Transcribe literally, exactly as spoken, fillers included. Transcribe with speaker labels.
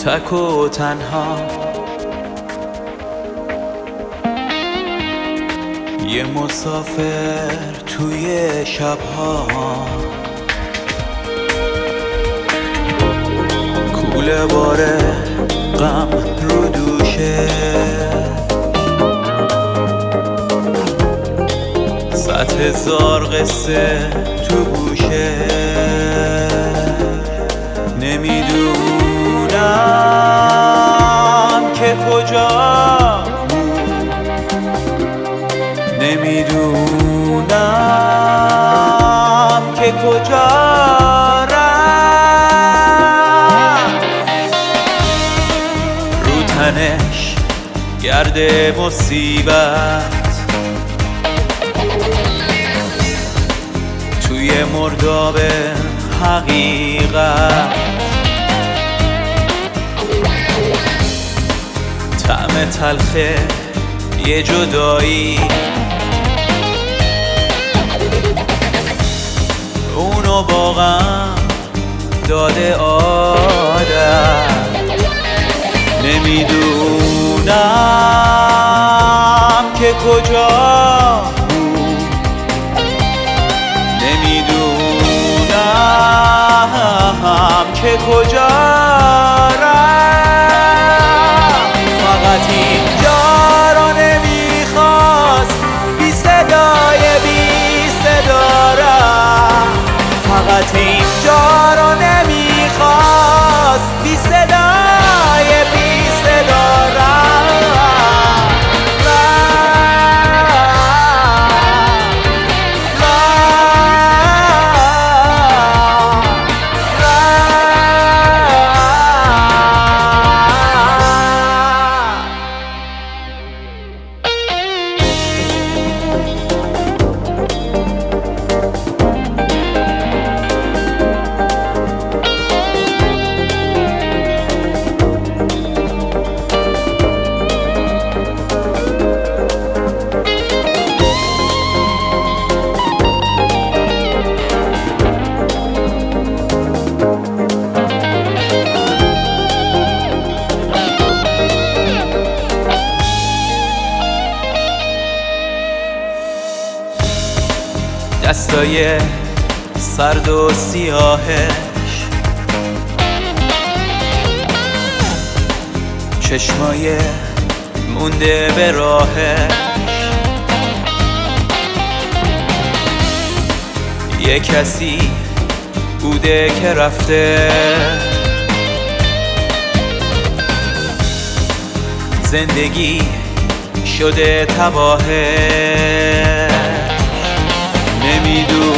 Speaker 1: تک و تنها، یه مسافر توی شبها، کوله باره غم رو دوشه، صد هزار قصه تو گوشه. نمیدونم که کجا، نمیدونم که کجا رفت، رو تنش گرد مصیبت، توی مرداب حقیقت، طعم تلخه یه جدایی، اونو واقعا داده عادت. نمیدونم که کجا بود، نمیدونم که کجا رفت، فقط اینجا رو نمیخواست بی صدای بی صدا رفت، فقط اینجا رو نمیخواست بی صدای بی صدا رفت. دستای سرد و سیاهش، چشمای مونده به راهش، یه کسی بوده که رفته، زندگی شده تباهه. نمیدونم